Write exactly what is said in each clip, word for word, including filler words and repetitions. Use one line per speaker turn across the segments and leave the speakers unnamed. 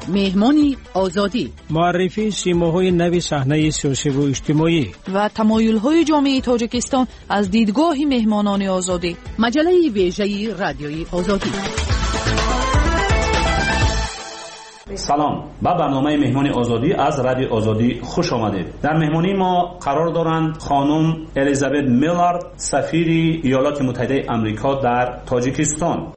مهمانی آزادی،
معرفی سیماهای نوی صحنه سیاسی و اجتماعی
و تمایل‌های جامعه تاجیکستان از دیدگاه مهمانان آزادی. مجله ویژه رادیوی آزادی.
سلام، با برنامه مهمان آزادی از رادیو آزادی خوش آمدید. در مهمانی ما قرار دارند خانم الیزابت میلارد، سفیر ایالات متحده آمریکا در تاجیکستان.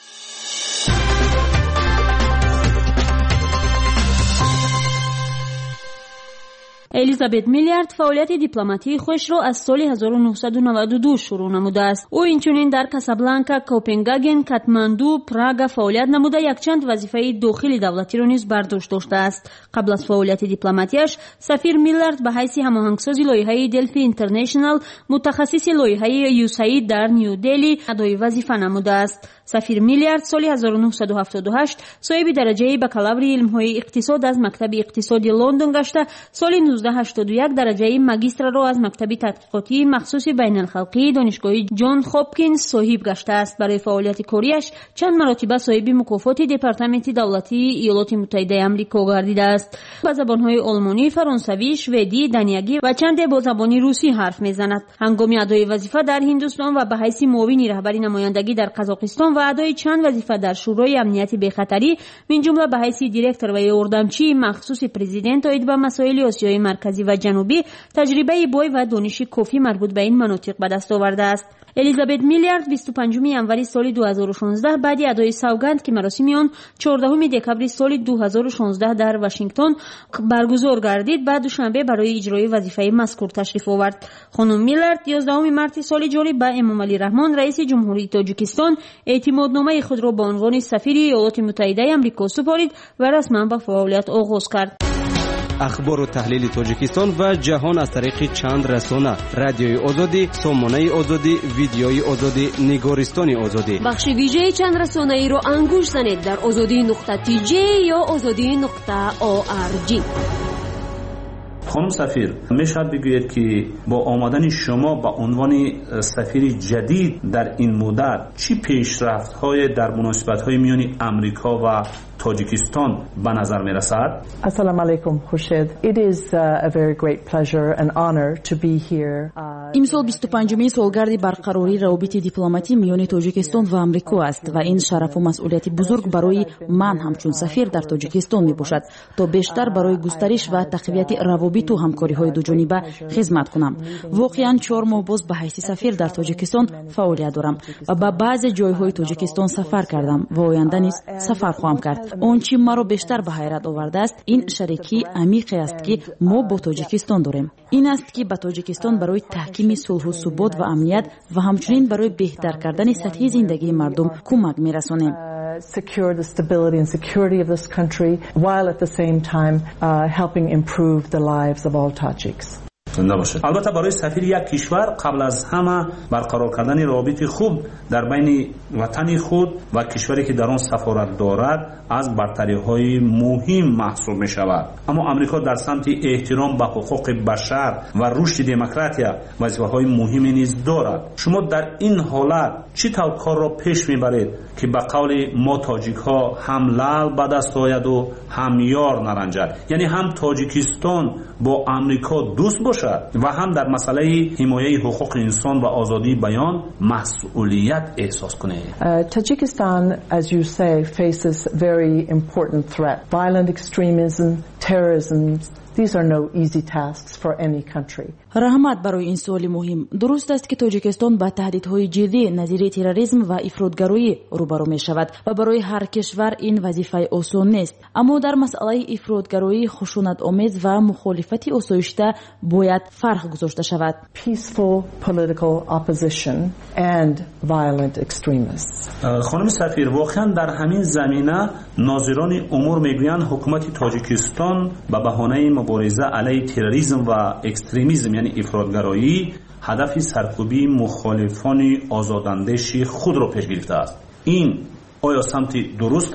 الیزابت میلیارد فعالیت دیپلماتی خودش را از سال هزار و نهصد و نود و دو شروع نموده است. او اینچنین در کاسابلانکا، کوپنهاگن، کاتماندو، پراگ فعالیت نموده یک چند وظیفه داخلی دولتی را نیز بر دوش داشته است. قبل از فعالیت دیپلماتیش، سفیر میلیارد به حیث هماهنگساز لایحه دلفی اینترنشنال، متخصص لایحه یوساید در نیودلی ادای وظیفه نموده است. سفیر میلیارد سال هزار و نهصد و هفتاد و هشت صاحب درجه بکالوری علم‌های اقتصاد از مکتب اقتصادی لندن گشته، سال نوزده هشتاد و یک درجه ماجستر را از مکتب تحقیقاتی مخصوص بین الخلقی دانشگاه جان هاپکینز صاحب گشته است. برای فعالیت کاریش چند مرتبه صاحب مکافات دپارتمنت دولتی ایالات متحده آمریکا گردیده است. با زبان‌های آلمانی، فرانسوی، شوئدی، دانیایی و چند با زبان روسی حرف می‌زند. هنگام ادای وظیفه در هندوستان و به حیث معاون رهبری نمایندگی در قزاقستان و ادای چند وظیفه در شورای امنیت بی‌خطری، من جمله به حیث دیرکتور و اردمچی مخصوص پرزیدنت اید به مسائل آسیای مرکزی و جنوبی، تجربه بای و دانش کافی مربوط به این مناطق به دست آورده است. الیزابت میلیارد بیست و پنجم ژانویه سال دو هزار و شانزده بعد ادای سوگند که مراسم آن چهاردهم دکبر سال دو هزار و شانزده در واشنگتن برگزار گردید، بعد دوشنبه برای اجرای وظیفه مذکور تشریف آورد. خانم میلیارد یازدهم مارس سال جاری به امام علی رحمان رئیس جمهوری تاجیکستان اعتمادنامه خود را به عنوان سفیر ایالات متحده آمریکا سپارید و رسما به فعالیت آغاز کرد.
اخبار و تحلیل تاجیکستان و جهان از طریق چند رسانه: رادیوی آزادی، سامانه آزادی، ویدیوی آزادی، نگارستان آزادی.
بخش ویژه چند رسانه ای رو انگوش زنید در آزادی نقطه تی جی یا آزادی نقطه او آر جی.
خانم سفیر، میشود بگویید که با آمدن شما به عنوان سفیر جدید در این مدت چی پیشرفت‌های در مناسبت‌های میان آمریکا و تاجیکستان به نظر می‌رسد؟
السلام علیکم خورشید. It is a very great pleasure and honor to be here.
امسال بیست و پنجمین سالگرد برقراری روابط دیپلماتی میان تاجیکستان و آمریکا است و این شرف و مسئولیت بزرگ برای من همچون سفیر در تاجیکستان میباشد تا بیشتر برای گسترش و تقویت روابط و همکاری‌های دوجانبه خدمت کنم. واقعاً چهار ماه باز به حیث سفیر در تاجیکستان فعالیت دارم و به بعضی جای‌های تاجیکستان سفر کردم و آینده نیز سفر خواهم کرد. آنچه مرا بیشتر به حیرت آورده است این شریکی عمیقی است که ما با تاجیکستان داریم. این است که به تاجیکستان برای تحکیم صلح و ثبات و امنیت و همچنین برای بهتر کردن سطح زندگی مردم کمک می‌رسانیم.
secure the stability and security of this country while at the same time uh, helping improve the lives of all Tajiks.
البته برای سفیر یک کشور قبل از همه برقرار کردن روابط خوب در بین وطن خود و کشوری که در آن سفارت دارد از برتری‌های مهم محسوب می شود. اما آمریکا در سمت احترام به حقوق بشر و رشد دموکراسی وظیفه‌های مهمی نیز دارد. شما در این حالت چه طور کار را پیش میبرید که به قول ما تاجیک‌ها هم لعل به دست آید و هم یار نرنجد، یعنی هم تاجیکستان با آمریکا دوست باشد و هم در مسئله حمایت حقوق انسان و آزادی بیان مسئولیت احساس کنه؟
Tajikistan, as you say, faces very important threat. Violent extremism, terrorism. These are no easy tasks for any country.
رحمت برای این سوال مهم. درست است که تاجیکستان با تهدیدهای جدی نظیر تروریسم و افراطگرایی روبرو می شود و برای هر کشور این وظیفه آسان نیست. اما در مسئله افراطگرایی خشونت آمیز و مخالفت آسایشته باید فرق گذاشته شود.
Peaceful political opposition and violent extremists.
خانم سفیر، واقعا در همین زمینه ناظران امور میگویند حکومت تاجیکستان به بهانه مبارزه علیه تروریسم و اکستریمیسم یعنی افراطگرایی هدف سرکوبی مخالفان آزاداندیش خود را پیش گرفته است. این آیا سمت درست است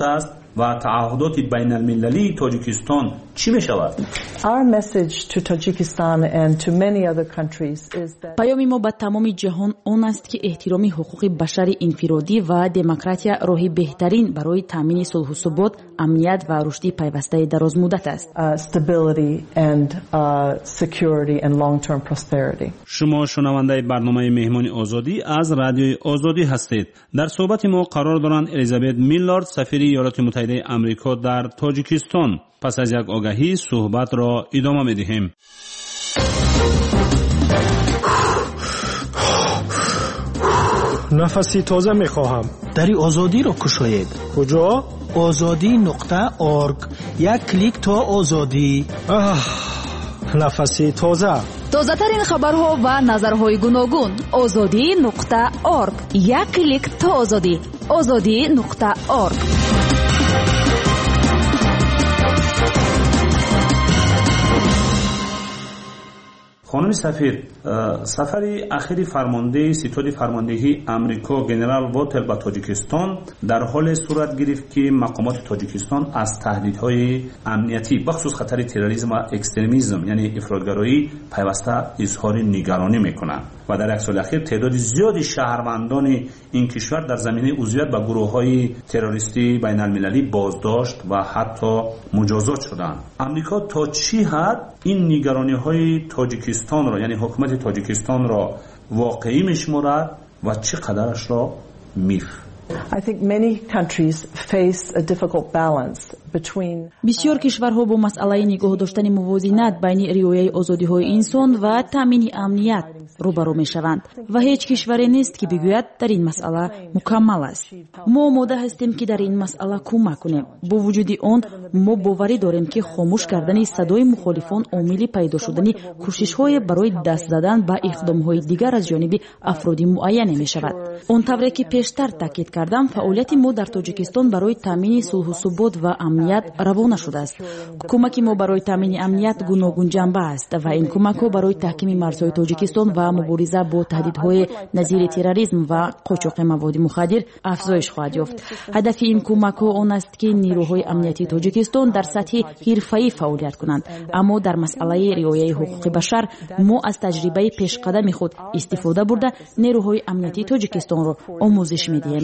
و تعهدات بین المللی تاجیکستان چی می شود؟
Our message to Tajikistan and to many other countries is that
پیام ما به تمام جهان آن است که احترام حقوق بشر انفرادی و دموکراسی راهی بهترین برای تامین صلح و ثبات، امنیت و رشد پیوسته دراز مدت است.
uh, stability and uh, security and long-term prosperity.
شما شنونده برنامه مهمان آزادی از رادیوی آزادی هستید. در صحبت ما قرار دارند الیزابت میلارد، سفیر ایالات متحده آمریکا در تاجیکستان. پس از یک آگهی صحبت را ادامه می‌دهیم.
نفسی تازه می‌خواهم.
دری آزادی را کشاید.
کجا؟
آزادی نقطه org. یک کلیک تا آزادی.
نفسی تازه.
تازه ترین خبرها و نظرهای گوناگون. آزادی نقطه org. یک کلیک تا آزادی. آزادی نقطه org.
خانم سفیر، سفر اخیر فرمانده ستاد فرماندهی آمریکا جنرال واتل به تاجیکستان در حال صورت گرفت که مقامات تاجیکستان از تهدیدهای امنیتی بخصوص خطر تروریسم و اکستریمیسم یعنی افراطگرایی پیوسته اظهار نگرانی میکنند و در یک سال اخیر تعداد زیادی شهروندان این کشور در زمینه عضویت به گروه‌های تروریستی بین المللی بازداشت و حتی مجازات شدند. آمریکا تا چی حد این نگرانی‌های تاجیکستان را یعنی حکومت تاجیکستان را واقعی می‌شمارد و چقدرش را میف؟
I think many countries face a difficult balance between
بسیار کشورها با مسئله نگاه داشتن موازنت بین رعایت آزادی‌های انسان و تامین امنیت روبرو می‌شوند و هیچ کشوری نیست که بگوید در این مسئله مکمل است. ما آماده هستیم که در این مسئله کمک کنیم. با وجود آن ما باوری داریم که خاموش کردن صدای مخالفان عامل پیدا شدن کوشش‌های برای دست زدن به اقدام‌های دیگر از جانب افراد معین می‌شود. اون طوری که پیشتر تاکید کردم فعالیت ما در تاجیکستان برای تامین صلح و ثبات و امنیت روانه شده است. کمک ما برای تامین امنیت گوناگون جنبه است و این کمک‌ها برای تحکیم مرزهای تاجیکستان و مبارزه با تهدیدهای نظیر تروریسم و قاچاق مواد مخدر افزایش خواهد یافت. هدف این کمک‌ها آن است که نیروهای امنیتی تاجیکستان در سطح حرفه‌ای فعالیت کنند، اما در مسئله رعایت حقوق بشر ما از تجربه پیشقدم خود استفاده برده نیروهای امنیتی تاجیکستان را آموزش می‌دهیم.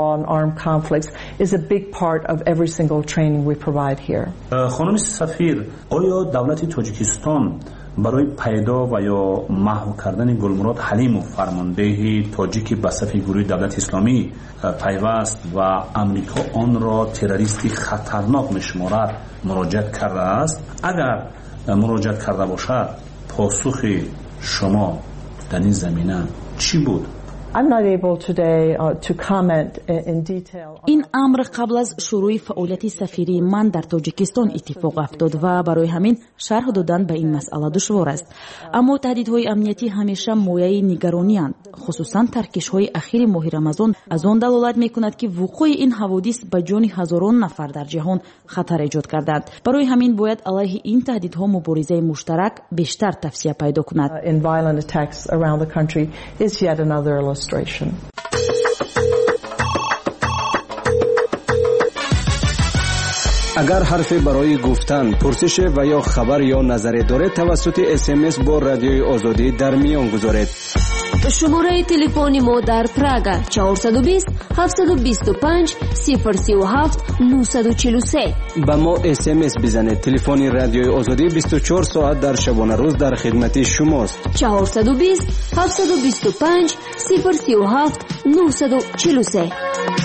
خانم سفیر، آیا دولت تاجیکستان برای پیدا و یا محو کردن گلمراد حلیم و فرمانده تاجیک به صف گروه دولت اسلامی پیوست و آمریکا آن را تروریستی خطرناک می‌شمارد مراجعت کرده است؟ اگر مراجعت کرده باشد پاسخ شما در این زمینه چی بود؟
I'm not able today uh, to comment in detail.
این امر قبل از شروع فعالیت سفیری من در تاجیکستان اتفاق افتاد و برای همین شرح دادن به این مسئله دشوار است. اما تهدیدهای امنیتی همیشه مایه نگرانی اند. خصوصا ترکش‌های اخیر ماه رمضان از آن دلالت می‌کند که وقوع این حوادث به جان هزاران نفر در جهان خطر ایجاد کردند. برای همین باید علیه این تهدیدها مبارزه مشترک بیشتر توسعه پیدا کند.
Uh, in violent attacks around the country is yet another illustration.
اگر حرفی برای گفتن، پرسش و یا خبر یا نظری دارید توسط اس ام اس با رادیوی آزادی در میان گذارید.
شماره تلفن ما در پراگ چهارصد و بیست هفتصد و بیست و پنج صفر سی و هفت نهصد و چهل و سه.
با ما اس ام اس بزنید. تلفن رادیوی آزادی بیست و چهار ساعت در شبانه روز در خدمت شماست.
چهارصد و بیست هفتصد و بیست و پنج صفر سی و هفت نهصد و چهل و سه.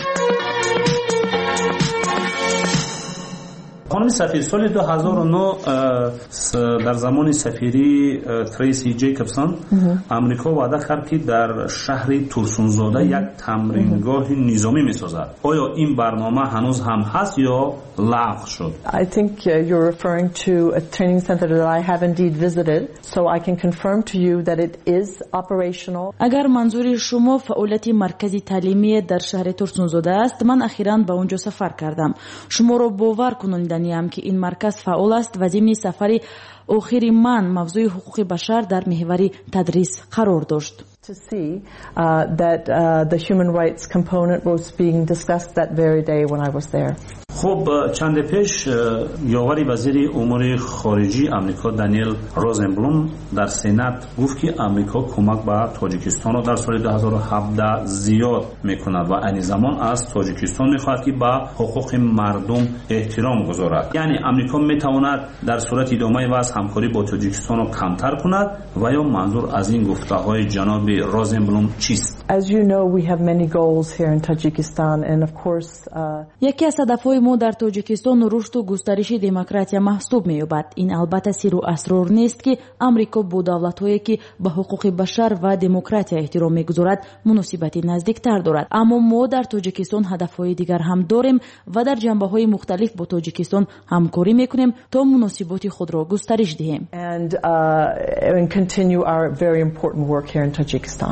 خانم سفیر، سال دو هزار و نه در زمان سفیری تریسی جیکبسون آمریکا وعده کرد که در شهر تورسونزاده یک تمرینگاه نظامی می‌سازد. آیا این برنامه هنوز هم هست یا لغو شد؟
I think uh, you're referring to a training center that I have indeed visited, so I can confirm to you that it is operational.
اگر منظور شما فعالیت مرکزی تعلیمی در شهر تورسونزاده است، من اخیراً به اونجا سفر کردم. شما را باور کنید هم که این مرکز فعال است و ضمن سفر آخر من موضوع حقوق بشر در محور تدریس قرار داشت.
To see uh, that uh, the human rights component was being discussed that very day when I was there.
خب چند پیش یاور وزیر امور خارجی آمریکا دانیل روزنبلوم در سنات گفت که آمریکا کمک به تاجیکستان را در سال دو هزار و هفده زیاد میکند و این زمان از تاجیکستان میخواهد که به حقوق مردم احترام گذارد. یعنی آمریکا میتواند در صورت ادامه و همکاری با تاجیکستان را کمتر کند و یا منظور از این گفته‌های جناب روزنبلوم چیست؟
As you know, we have many goals here in Tajikistan, and of course, uh,
یکی از هدف‌های ما در تاجیکستان رشد و گسترش دموکراسی محسوب می‌یابد. این البته سر و اسرار نیست که آمریکا با دولت‌هایی که به حقوق بشر و دموکراسی احترام می‌گذارد مناسبت نزدیک‌تر دارد. اما ما در تاجیکستان هدف‌های دیگر هم داریم و در جنبه‌های مختلف با تاجیکستان همکاری می‌کنیم تا مناسبات خود را گسترش دهیم.
And uh, and continue our very important work here in Tajikistan.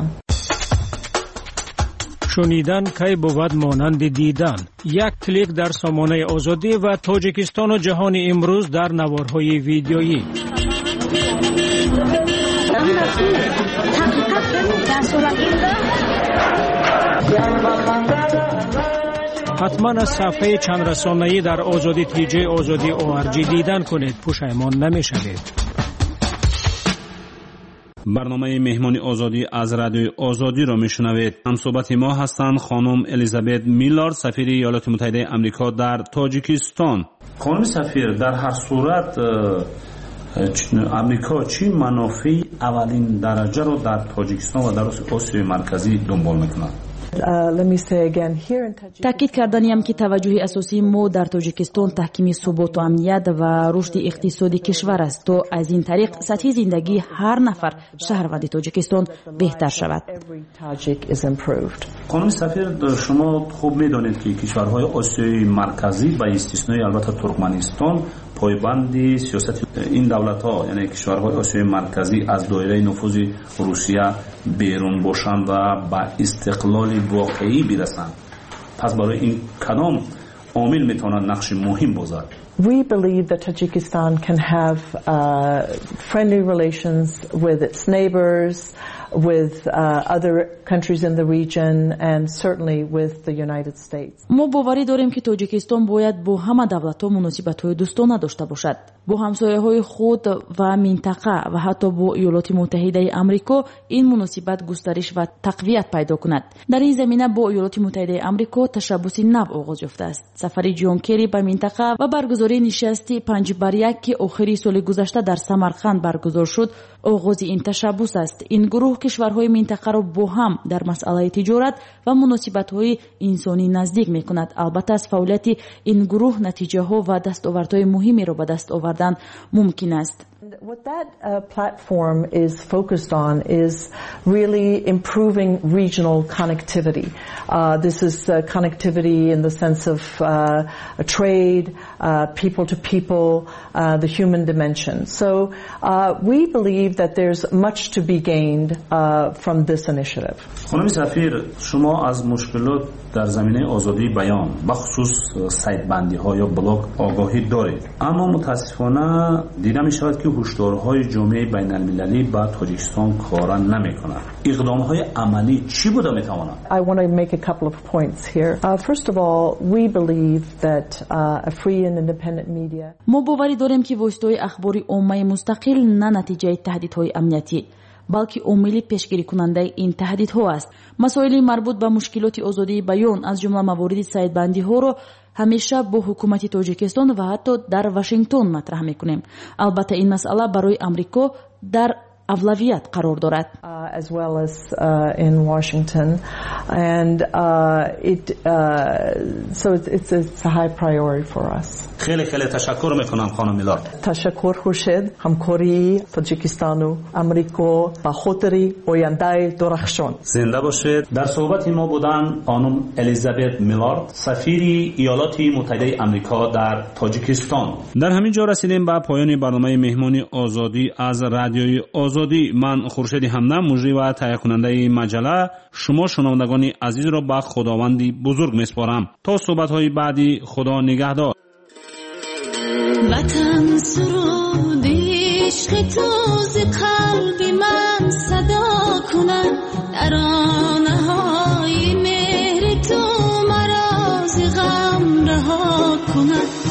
شنیدن کی بود مانند دیدن. یک کلیک در سامانه آزادی و تاجیکستان و جهان امروز در نوارهای ویدیویی. حتما از صفحه چند رسانه‌ای در آزادی تیجی آزادی او ار جی دیدن کنید، پشیمان نمی‌شوید.
برنامه مهمانی آزادی از رادیوی آزادی را میشنوید. همصحبت ما هستند خانم الیزابت میلارد، سفیر ایالات متحده آمریکا در تاجیکستان. خانم سفیر، در هر صورت آمریکا چی منافع اولین درجه را در تاجیکستان و در آسیای مرکزی دنبال میکند؟
تاکید کردنیم که توجه اساسی ما در تاجیکستان تحکیم ثبات و امنیت و رشد اقتصادی کشور است تا از این طریق سطح زندگی هر نفر شهروند تاجیکستان بهتر شود.
خانم سفیر، شما خوب میدانید که کشورهای آسیای مرکزی با استثنای البته ترکمنستان پایبند سیاست این دولت‌ها، یعنی کشورهای آسیای مرکزی، از دایره نفوذ روسیه بیرون باشند و با استقلال واقعی برسند. پس برای این کدام عامل میتواند نقش مهم بازد؟
We believe that Tajikistan can have uh, friendly relations with its neighbors, with uh, other countries in the region, and certainly with the United States.
ما باوری داریم که تاجیکستان باید با همه دولت‌ها مناسبت‌های دوستانه داشته باشد. با همسایه‌های خود و منطقه و حتی با ایالات متحده آمریکا این مناسبت گسترش و تقویت پیدا کند. در این زمینه با ایالات متحده آمریکا تشبث نو آغاز یافته است. سفر جان کری به منطقه و برگزاری نشستی پنج بر یک که آخری سال گذشته در سمرقند برگزار شد آغاز این تشبث است. این گروه کشورهای منطقه را با هم در مسئله تجارت و مناسبت‌های انسانی نزدیک می‌کند. البته از فعالیت این گروه نتیجه‌ها و دستاوردهای مهمی را به دست آوردن ممکن است.
What that uh, platform is focused on is really improving regional connectivity. Uh, this is uh, connectivity in the sense of uh, trade, uh, people to people, uh, the human dimension. So uh, we believe that there's much to be gained uh, from this initiative.
خانم سفیر، شما از مشکلات در زمینه آزادی بیان بخصوص سایت بندی ها یا بلاگ آگاهی دارید، اما متاسفانه دیده می شود که هشدارهای جامعه بین المللی با تاجیکستان کار نمی کند. اقدام های عملی چی بوده می تواند؟
I want to make a couple of points here. Uh, first of all, we believe that uh, a free and independent media.
ما باوری داریم که واسطه اخباری عامه مستقل نه نتیجه تهدیدهای امنیتی بلکه عامل پیشگیری کننده این تهدیدها است. مسائل مربوط به مشکلات آزادی بیان از جمله موارد سایت‌بندی ها را همیشه با حکومت تاجیکستان و حتی در واشنگتن مطرح میکنیم. البته این مسئله برای آمریکا در اولویت قرار دارد.
Uh, as well as uh, in Washington, and uh, it uh, so it's, it's it's a high priority for us.
خیلی خیلی تشکر میکنم خانم میلارد.
تشکر خورشید. همکاری تاجیکستان و آمریکا با خاطر آینده درخشان.
زنده باشید. در صحبت ما بودن خانم الیزابت میلارد، سفیر ایالات متحده آمریکا در تاجیکستان. در همین جا رسیدیم به پایان برنامه مهمانی آزادی از رادیوی آزادی. من خورشید همدم، مجری و تهیه کننده مجله، شما شنوندگان عزیز را به خداوندی بزرگ میسپارم. تا صحبت‌های بعدی، خدا نگهدار.
وطن سرود عشق تو ز قلب من صدا کنم، ترانه‌های مهر تو مرا ز غم رها کنم. کند